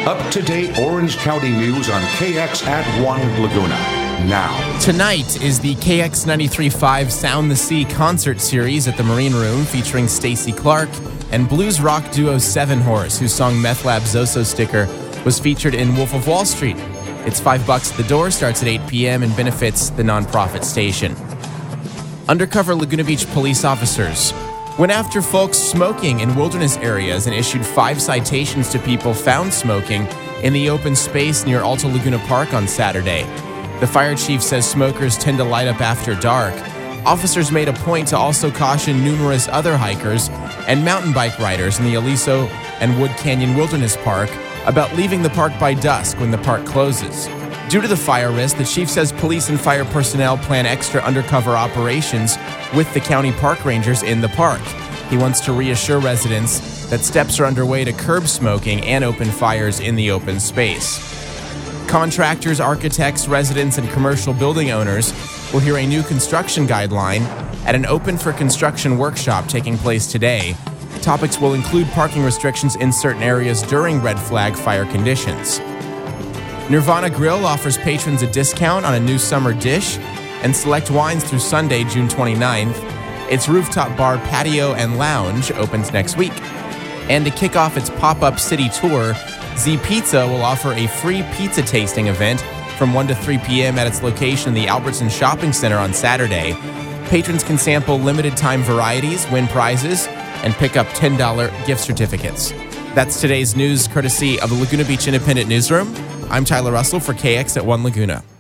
Up-to-date Orange County news on KX at 1 Laguna. Now. Tonight is the KX 93.5 Sound the Sea concert series at the Marine Room featuring Stacey Clark and blues rock duo Seven Horse, whose song Meth Lab Zoso Sticker was featured in Wolf of Wall Street. It's $5 at the door, starts at 8 p.m. and benefits the nonprofit station. Undercover Laguna Beach police officers went after folks smoking in wilderness areas and issued 5 citations to people found smoking in the open space near Alta Laguna Park on Saturday. The fire chief says smokers tend to light up after dark. Officers made a point to also caution numerous other hikers and mountain bike riders in the Aliso and Wood Canyon Wilderness Park about leaving the park by dusk when the park closes. Due to the fire risk, the chief says police and fire personnel plan extra undercover operations with the county park rangers in the park. He wants to reassure residents that steps are underway to curb smoking and open fires in the open space. Contractors, architects, residents, and commercial building owners will hear a new construction guideline at an open for construction workshop taking place today. Topics will include parking restrictions in certain areas during red flag fire conditions. Nirvana Grill offers patrons a discount on a new summer dish and select wines through Sunday, June 29th. Its rooftop bar, patio, and lounge opens next week. And to kick off its pop-up city tour, Z Pizza will offer a free pizza tasting event from 1 to 3 p.m. at its location in the Albertson Shopping Center on Saturday. Patrons can sample limited-time varieties, win prizes, and pick up $10 gift certificates. That's today's news, courtesy of the Laguna Beach Independent Newsroom. I'm Tyler Russell for KX at 1 Laguna.